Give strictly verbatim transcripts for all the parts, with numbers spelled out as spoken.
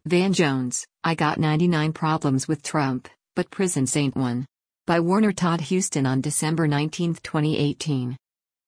Van Jones, I got ninety-nine problems with Trump, but prisons ain't one. By Warner Todd Huston on December nineteenth, twenty eighteen.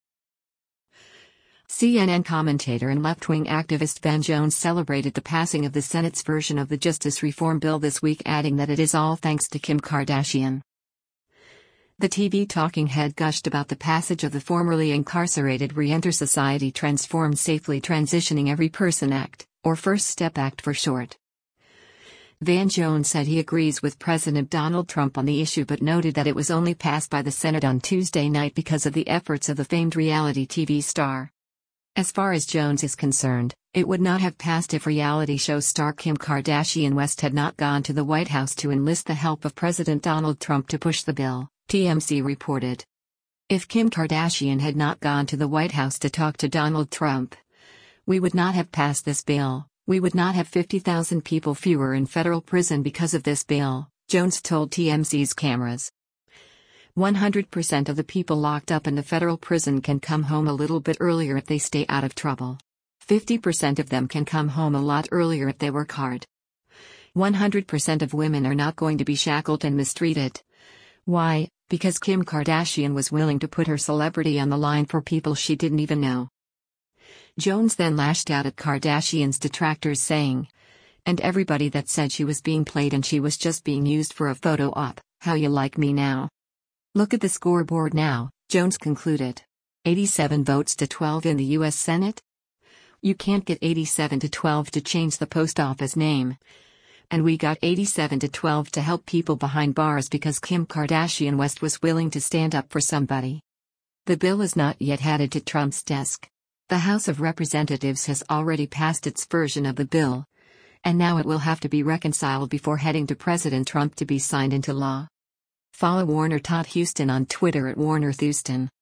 C N N commentator and left-wing activist Van Jones celebrated the passing of the Senate's version of the justice reform bill this week, adding that it is all thanks to Kim Kardashian. The T V talking head gushed about the passage of the formerly incarcerated Re-Enter Society Transform Safely Transitioning Every Person Act, or First Step Act for short. Van Jones said he agrees with President Donald Trump on the issue, but noted that it was only passed by the Senate on Tuesday night because of the efforts of the famed reality T V star. As far as Jones is concerned, it would not have passed if reality show star Kim Kardashian West had not gone to the White House to enlist the help of President Donald Trump to push the bill, T M Z reported. If Kim Kardashian had not gone to the White House to talk to Donald Trump, we would not have passed this bill. We would not have fifty thousand people fewer in federal prison because of this bill, Jones told T M Z's cameras. one hundred percent of the people locked up in the federal prison can come home a little bit earlier if they stay out of trouble. fifty percent of them can come home a lot earlier if they work hard. one hundred percent of women are not going to be shackled and mistreated. Why? Because Kim Kardashian was willing to put her celebrity on the line for people she didn't even know. Jones then lashed out at Kardashian's detractors, saying, "And everybody that said she was being played and she was just being used for a photo op, how you like me now? Look at the scoreboard now," Jones concluded. eighty-seven votes to twelve in the U S Senate? You can't get eighty-seven to twelve to change the post office name. And we got eighty-seven to twelve to help people behind bars because Kim Kardashian West was willing to stand up for somebody. The bill is not yet headed to Trump's desk. The House of Representatives has already passed its version of the bill, and now it will have to be reconciled before heading to President Trump to be signed into law. Follow Warner Todd Huston on Twitter at Warner Thuston.